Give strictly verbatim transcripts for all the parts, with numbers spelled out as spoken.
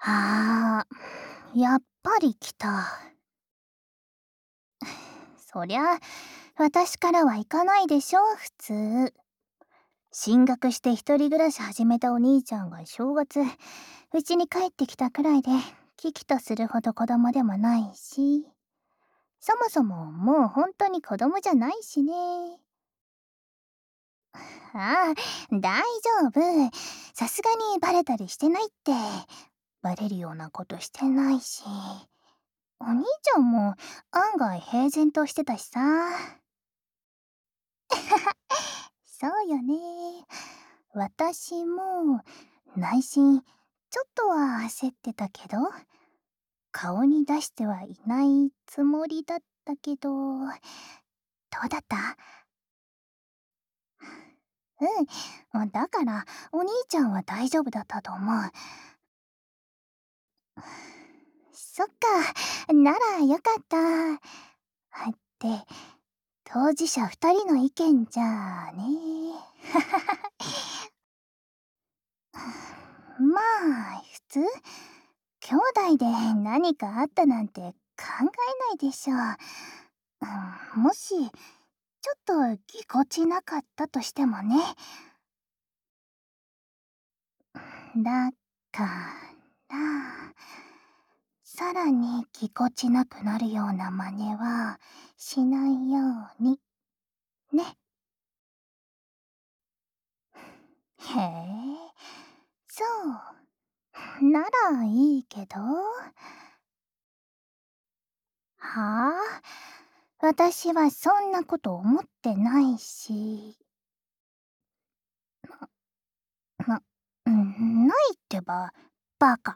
あー、やっぱり来た。そりゃ、私からは行かないでしょ、普通。進学して一人暮らし始めたお兄ちゃんが正月、うちに帰ってきたくらいで、危機とするほど子供でもないし、そもそももう本当に子供じゃないしね。ああ、大丈夫。さすがにバレたりしてないって。バレるようなことしてないし。お兄ちゃんも案外平然としてたしさ。そうよね。私も内心ちょっとは焦ってたけど、顔に出してはいないつもりだったけど、どうだった？うん。だから、お兄ちゃんは大丈夫だったと思う。そっか、ならよかった。って、当事者二人の意見じゃあね。まあ、普通、兄弟で何かあったなんて考えないでしょう。うん、もし、ちょっとぎこちなかったとしてもね。だから、さらにぎこちなくなるような真似はしないように。ね。へえ、そう。ならいいけど。はあ、私はそんなこと思ってないし。な、うん、ないってば、バカ。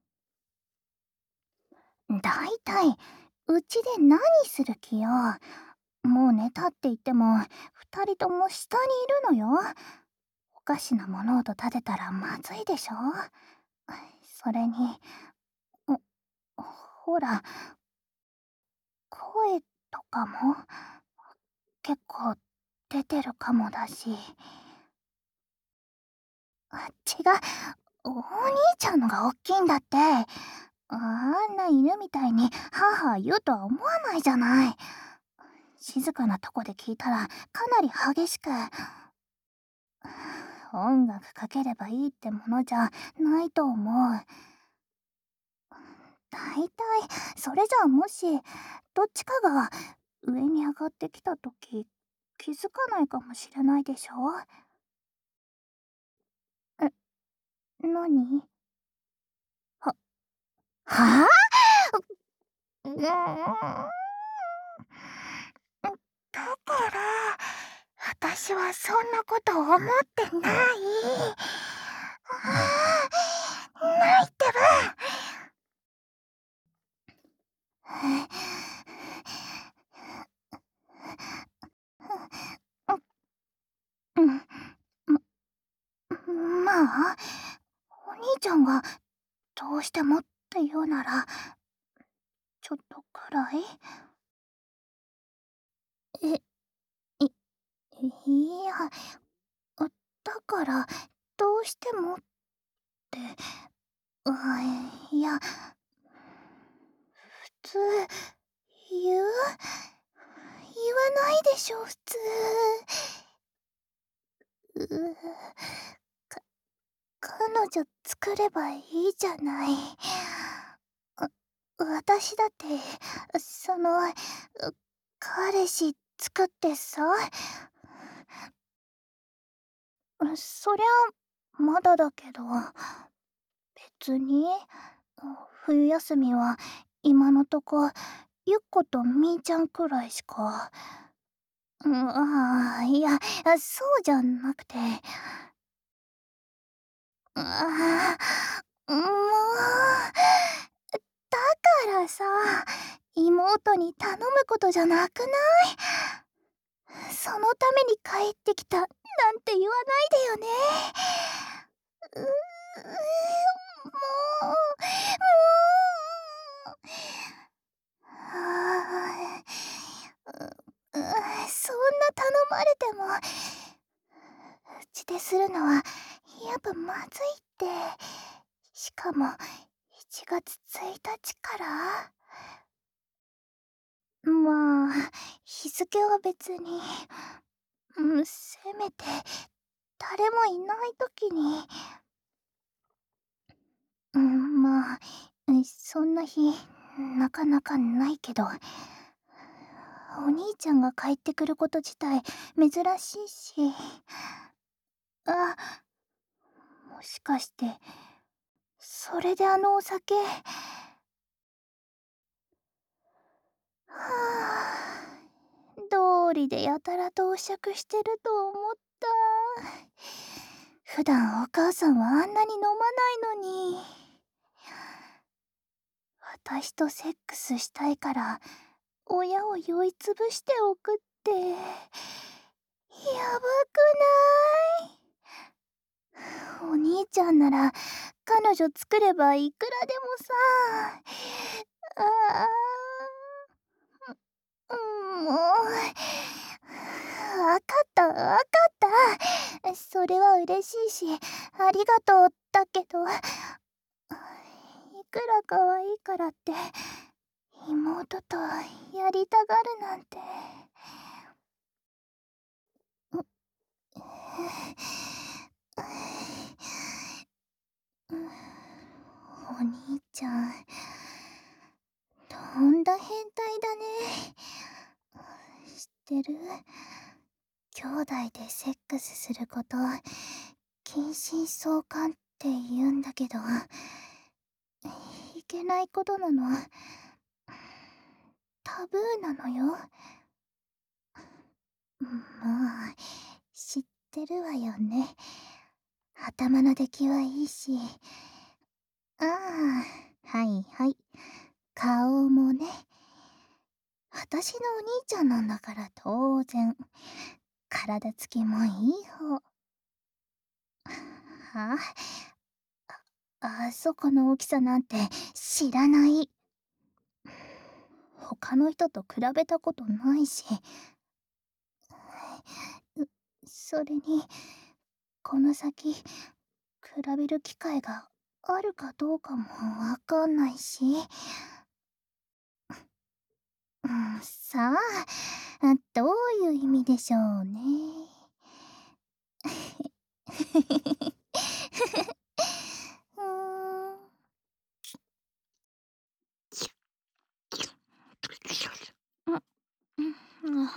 だいたい、うちで何する気よ。もう寝たって言っても、二人とも下にいるのよ。おかしな物音立てたらまずいでしょ。それに、おほら、声とかも結構出てるかもだし。あ、違う、お兄ちゃんのがおっきいんだって。あんな犬みたいにハーハー言うとは思わないじゃない。静かなとこで聞いたらかなり激しく。音楽かければいいってものじゃないと思う。だいたいそれじゃあ、もしどっちかが上に上がってきた時気づかないかもしれないでしょ。え、何？は、はあ？うーん。だから、私はそんなこと思ってない。ああ、ないってば。うん、ま、まあ、お兄ちゃんがどうしてもって言うなら、ちょっとくらい。え、い、いや、だから、どうしてもって、あ、いや、普通、言う？言わないでしょ、普通。うか、彼女作ればいいじゃない。あ、私だって、その、彼氏作ってさ。そりゃ、まだだけど、別に、冬休みは今のとこ、ゆっことみーちゃんくらいしか。うん、ああ、いや、そうじゃなくて。ああ、もう、だからさ、妹に頼むことじゃなくない？そのために帰ってきたなんて言わないでよね。うう、もう、もう。はあ、う、う、そんな頼まれても、うちでするのはやっぱまずいって。しかもちがつついたちから？まあ、日付は別に、うん、せめて誰もいない時に。うん、まあ、そんな日なかなかないけど、お兄ちゃんが帰ってくること自体珍しいし。あ、もしかしてそれであのお酒。はあ、道理でやたらとお酌してると思った。普段お母さんはあんなに飲まないのに。私とセックスしたいから親を酔いつぶしておくって、やばくない？お兄ちゃんなら彼女作ればいくらでもさ。ああ、もう、わかったわかった。それは嬉しいしありがとうだけど、いくら可愛いからって妹とやりたがるなんて。お兄ちゃん、とんだ変態だね。知ってる？兄弟でセックスすること近親相関って言うんだけど、いけないことなの。タブーなのよ。まあ、知ってるわよね。頭の出来はいいし。ああ、はいはい。顔もね。私のお兄ちゃんなんだから当然。体つきもいい方。はあ、あそこの大きさなんて知らない。他の人と比べたことないし。それに、この先、比べる機会があるかどうかもわかんないし。うん、さあ、どういう意味でしょうね。うーん。うん、うん、うん。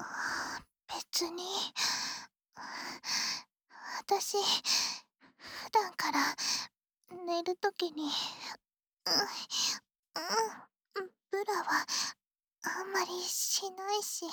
別に。私、普段から寝るときに、うん、うん、ブラはあんまりしないし。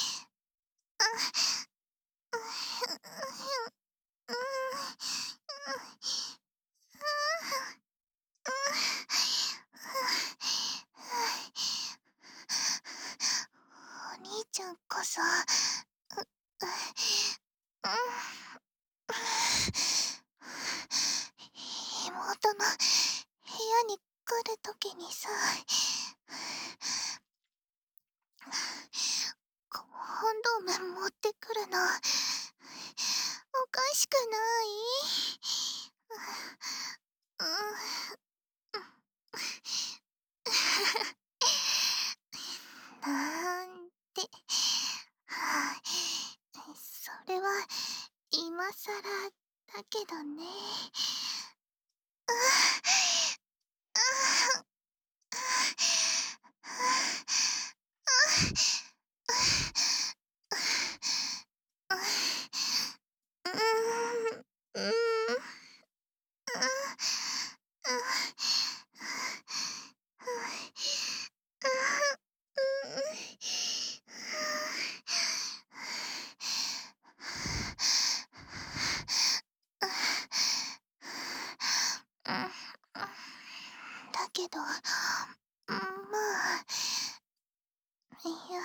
お兄ちゃんこそ、う、う、うん、妹の部屋に来るときにさ、コンドーム持ってくるの、おかしくない？うん、なんて、はあ、それは今さらだけどね。うん、うん、だけど、まあ、いや、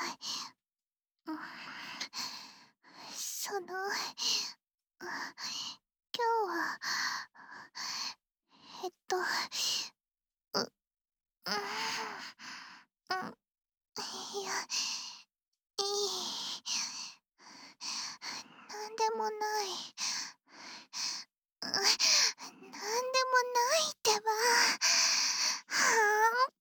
その、今日は、えっと、う、うん、うん、いや、いい。なんでもない。なんでもないってば。は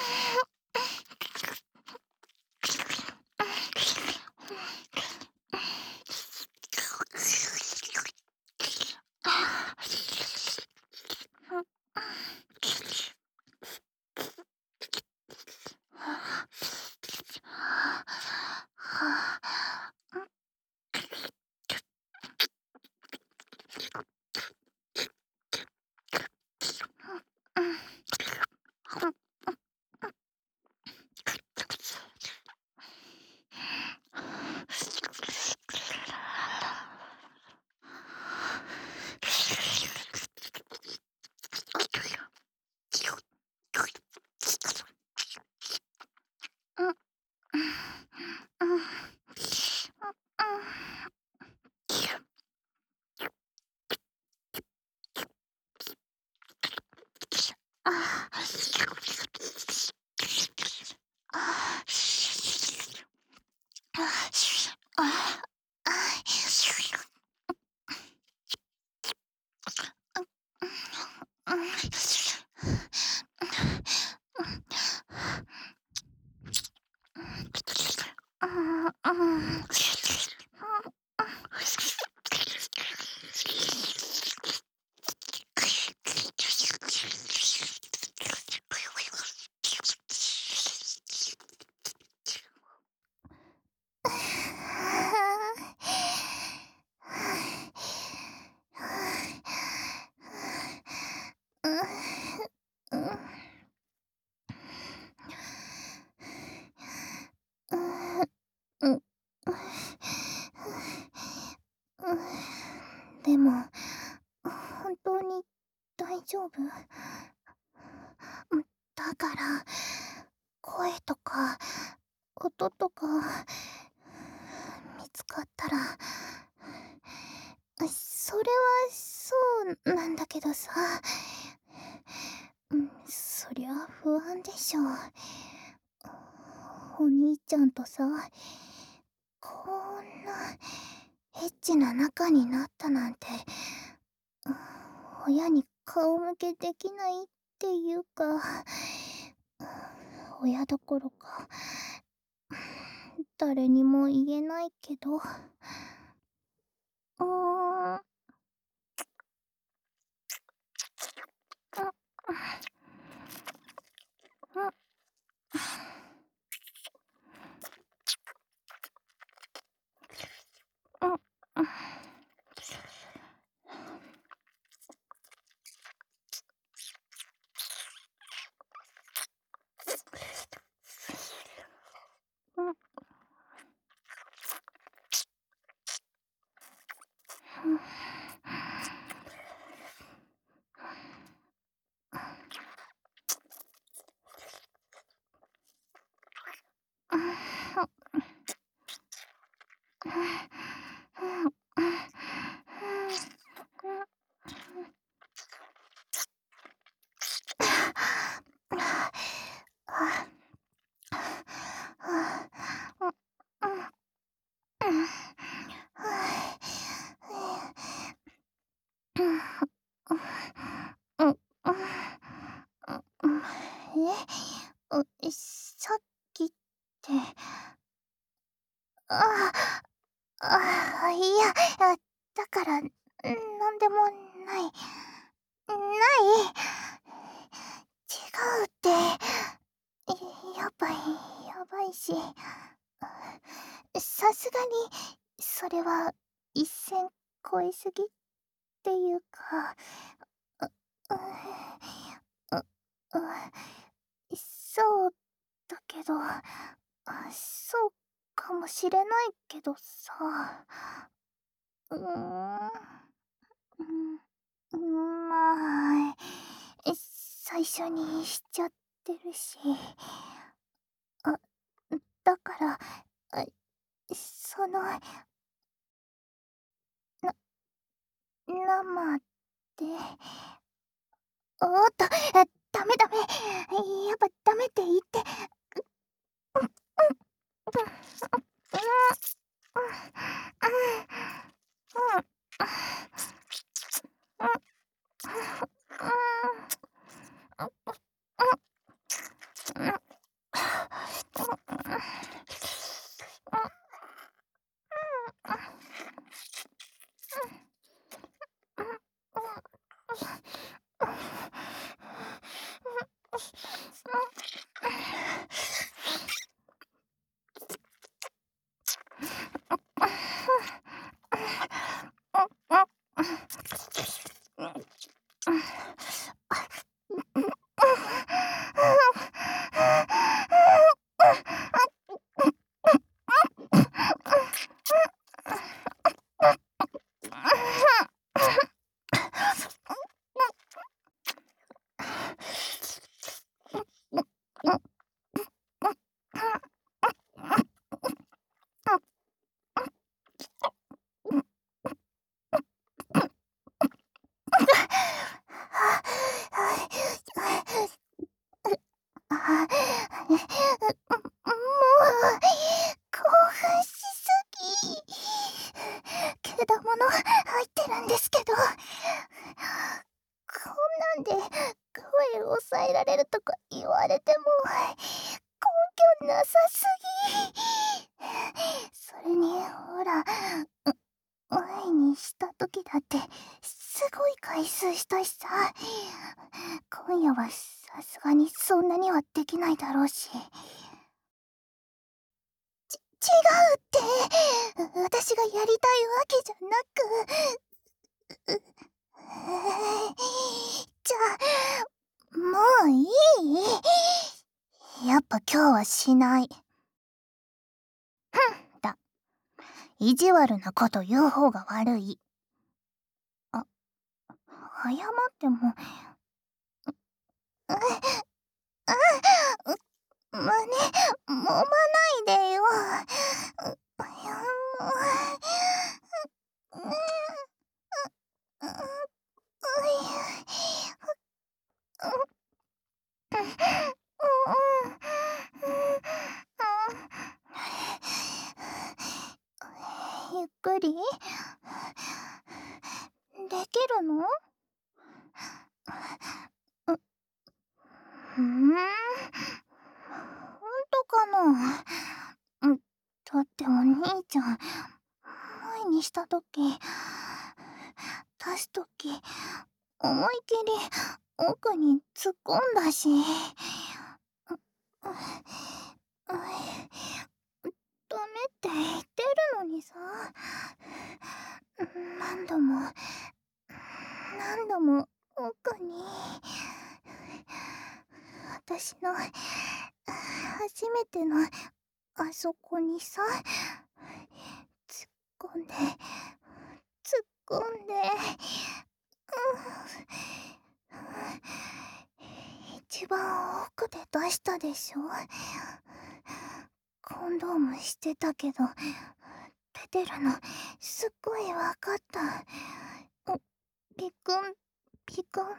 でも、本当に大丈夫？だから、声とか、音とか、見つかったら、それはそうなんだけどさ、うん、そりゃ不安でしょ。お兄ちゃんとさ、こんなエッチな仲になったなんて、親に顔向けできないっていうか、親どころか、誰にも言えないけど、うーん、 え、さっきって。ああ、あ、いや、あ、だから、なんでもない。ない。違うって。やばい、やばいし。さすがに、それは一線越えすぎっていうか、う、う、う、う、そうだけど、あ、そうかもしれないけどさ。うーん、うん、まあ、最初にしちゃってるし。あ、だから、あ、その、な、生で。おっと、あ、ダメダメ。やっぱダメって言って。う、うん、うん、うん、うん、うん、うん、うん、うん、もう、興奮しすぎ。けだもの入ってるんですけど。こんなんで声抑えられるとか言われても根拠なさすぎ。それにほら、前にした時だってすごい回数したしさ。今夜はさすがにそんなにはできないだろうし。ち、違うって。私がやりたいわけじゃなく。じゃあ、もういい？やっぱ今日はしない。ふんだ。意地悪なこと言う方が悪い。あ、謝っても。う、う、う、胸、揉まないでよ。う、いや、もう。う、う、う、う、ゆっくりできるの？う、ふん、ほんとかな。うん、だってお兄ちゃん、前にしたとき、出すとき、思い切り奥に突っ込んだし。ダメって言ってるのにさ。何度も何度も奥に。私の初めてのあそこにさ、突っ込んで突っ込んで、一番奥で出したでしょ。コンドームしてたけど出てるのすっごいわかった。ピクンピクンって。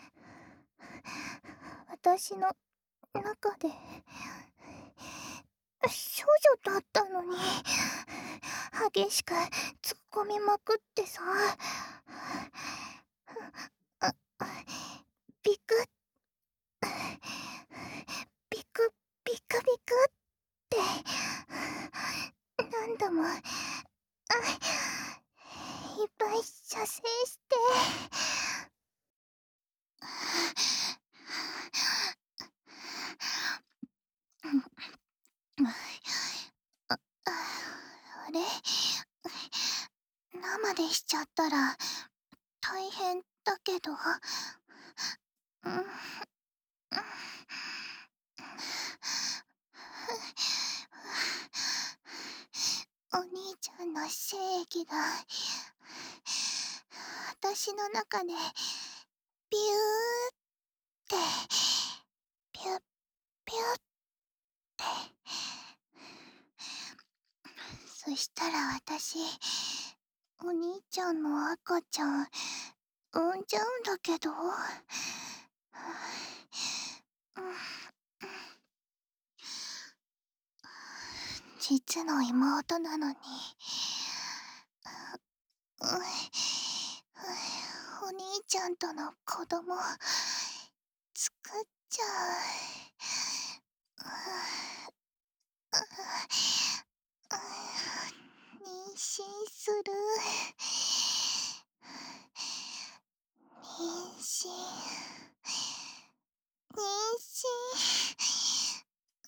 私の中で少女だったのに激しく突っ込みまくってさ、あビクビクビクビクって何度もあいっぱい射精して、ああれ、生でしちゃったら大変だけど、うん、お兄ちゃんの精液が私の中でビューってピュッピュッって、そしたら私お兄ちゃんの赤ちゃん産んじゃうんだけど、実の妹なのに、お兄ちゃんとの子供作っちゃう。妊娠する。妊娠妊娠。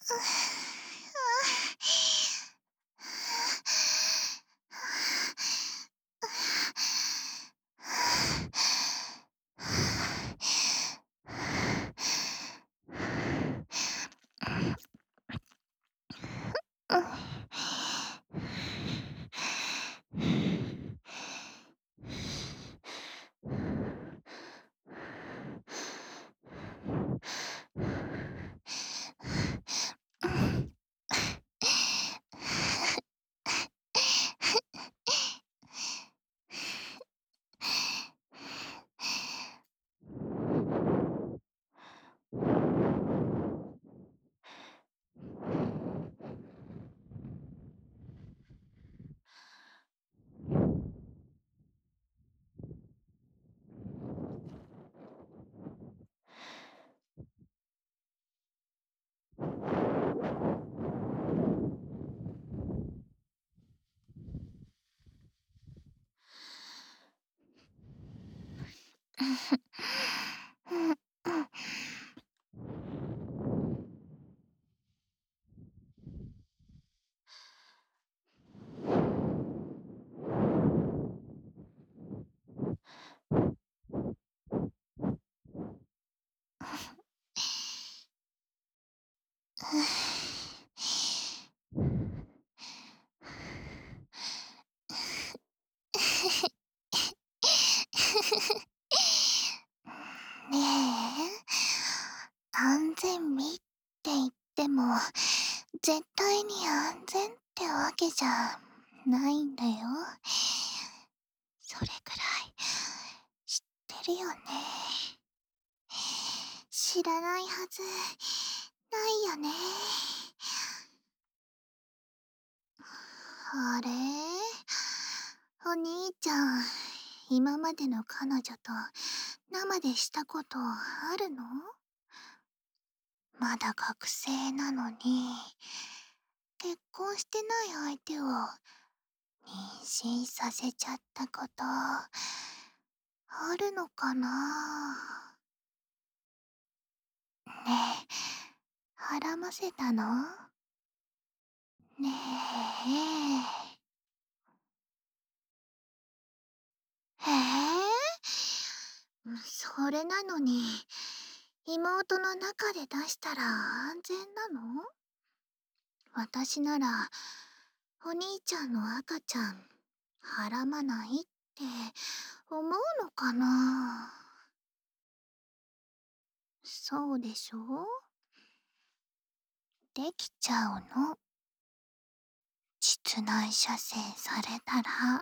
ねえ、安全味って言っても絶対に安全ってわけじゃないんだよ。それくらい知ってるよね。知らないはずないよね。あれ、お兄ちゃん、今までの彼女と生でしたことあるの？まだ学生なのに結婚してない相手を妊娠させちゃったことあるのかな？ねえ、はらませたの？ねえ。へえ、それなのに妹の中で出したら安全なの？私ならお兄ちゃんの赤ちゃんはらまないって思うのかな？そうでしょ？できちゃうの。実内射精されたら。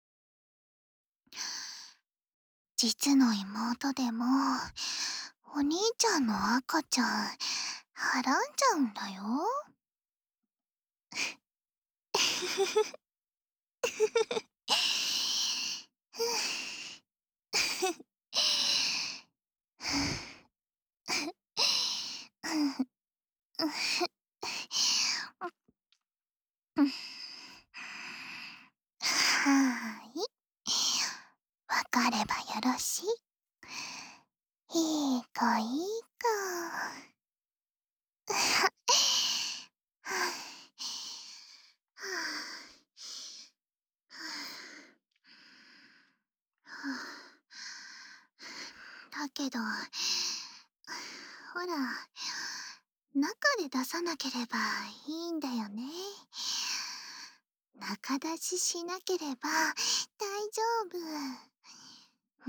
実の妹でもお兄ちゃんの赤ちゃんはらんじゃうんだよ。 はーい。わかればよろしい。いい子いい子。だけど、ほら、中で出さなければいいんだよね。中出ししなければ大丈夫。うん、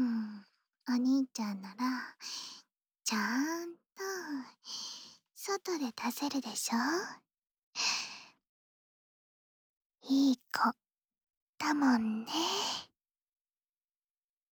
お兄ちゃんなら、ちゃんと、外で出せるでしょ？いい子、だもんね。